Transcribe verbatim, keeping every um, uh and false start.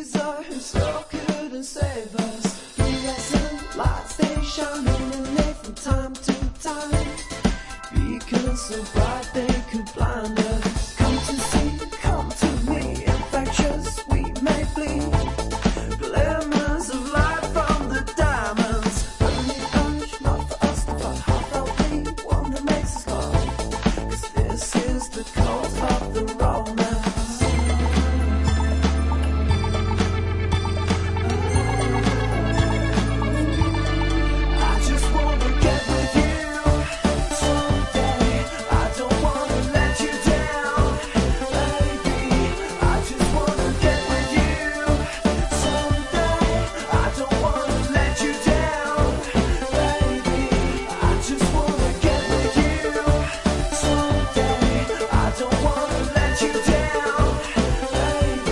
Caesar, who still couldn't save us. Fluorescent lights, they shine illuminate from time to time. Beacons so bright they could blind us.